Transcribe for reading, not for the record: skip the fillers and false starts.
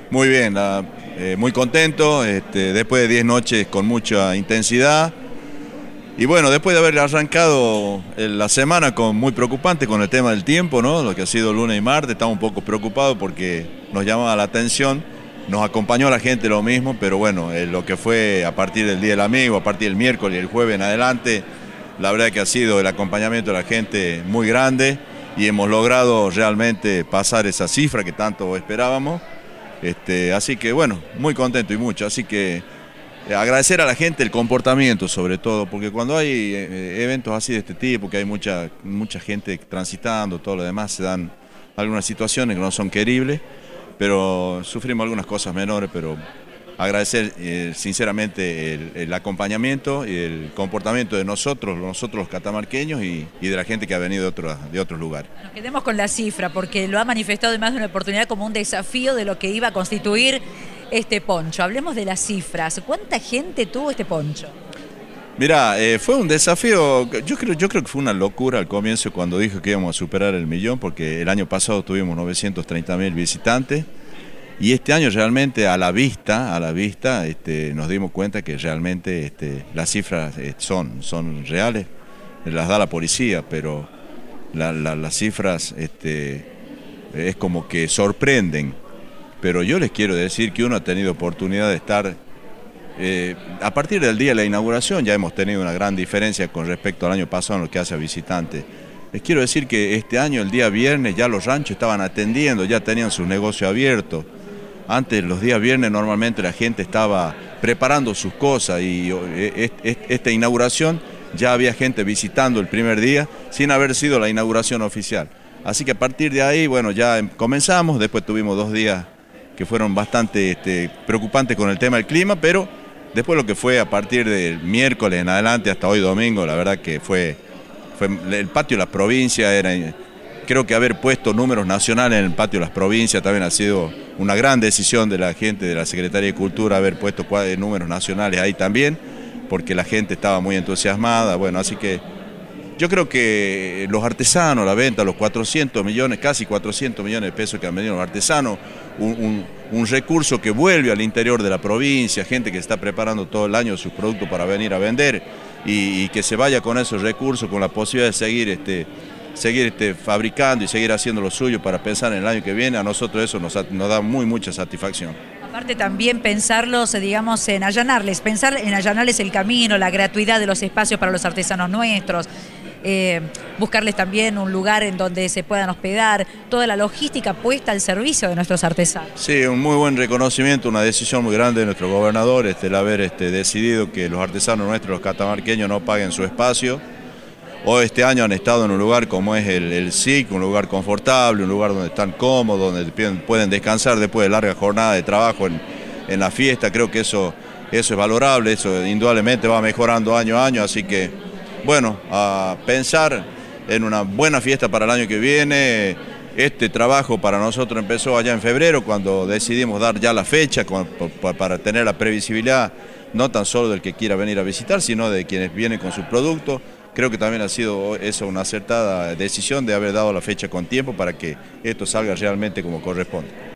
Muy bien, muy contento, después de 10 noches con mucha intensidad. Y bueno, después de haber arrancado la semana muy preocupante con el tema del tiempo, ¿no? Lo que ha sido lunes y martes, estamos un poco preocupados porque nos llamaba la atención, nos acompañó la gente lo mismo, pero bueno, lo que fue a partir del Día del Amigo, a partir del miércoles y el jueves en adelante, la verdad que ha sido el acompañamiento de la gente muy grande y hemos logrado realmente pasar esa cifra que tanto esperábamos. Así que bueno, muy contento y mucho, así que agradecer a la gente el comportamiento sobre todo, porque cuando hay eventos así de este tipo, que hay mucha gente transitando, todo lo demás, se dan algunas situaciones que no son queribles, pero sufrimos algunas cosas menores, pero agradecer sinceramente el acompañamiento y el comportamiento de nosotros los catamarqueños y de la gente que ha venido de otros lugares. Nos quedemos con la cifra, porque lo ha manifestado en más de una oportunidad como un desafío de lo que iba a constituir este poncho. Hablemos de las cifras. ¿Cuánta gente tuvo este poncho? Mirá, fue un desafío, yo creo que fue una locura al comienzo cuando dijo que íbamos a superar el millón, porque el año pasado tuvimos 930.000 visitantes y este año realmente a la vista, nos dimos cuenta que realmente las cifras son reales, las da la policía, pero las cifras es como que sorprenden. Pero yo les quiero decir que uno ha tenido oportunidad de estar, a partir del día de la inauguración ya hemos tenido una gran diferencia con respecto al año pasado en lo que hace a visitantes. Les quiero decir que este año, el día viernes, ya los ranchos estaban atendiendo, ya tenían sus negocios abiertos. Antes, los días viernes, normalmente la gente estaba preparando sus cosas y esta inauguración ya había gente visitando el primer día sin haber sido la inauguración oficial. Así que a partir de ahí, bueno, ya comenzamos, después tuvimos 2 días que fueron bastante preocupantes con el tema del clima, pero después lo que fue a partir del miércoles en adelante hasta hoy domingo, la verdad que fue el patio de las provincias, creo que haber puesto números nacionales en el patio de las provincias también ha sido una gran decisión de la gente de la Secretaría de Cultura, haber puesto números nacionales ahí también, porque la gente estaba muy entusiasmada, bueno, así que yo creo que los artesanos, la venta, los 400 millones, casi 400 millones de pesos que han venido los artesanos, un recurso que vuelve al interior de la provincia, gente que está preparando todo el año sus productos para venir a vender y que se vaya con esos recursos, con la posibilidad de seguir fabricando y seguir haciendo lo suyo para pensar en el año que viene, a nosotros eso nos da mucha satisfacción. Aparte también pensarlos, digamos, pensar en allanarles el camino, la gratuidad de los espacios para los artesanos nuestros, buscarles también un lugar en donde se puedan hospedar, toda la logística puesta al servicio de nuestros artesanos. Sí, un muy buen reconocimiento, una decisión muy grande de nuestro gobernador, el haber decidido que los artesanos nuestros, los catamarqueños, no paguen su espacio. Hoy este año han estado en un lugar como es el SIC, un lugar confortable, un lugar donde están cómodos, donde pueden descansar después de larga jornada de trabajo en la fiesta. Creo que eso es valorable, eso indudablemente va mejorando año a año, así que bueno, a pensar en una buena fiesta para el año que viene. Este trabajo para nosotros empezó allá en febrero, cuando decidimos dar ya la fecha para tener la previsibilidad, no tan solo del que quiera venir a visitar, sino de quienes vienen con sus productos. Creo que también ha sido eso una acertada decisión de haber dado la fecha con tiempo para que esto salga realmente como corresponde.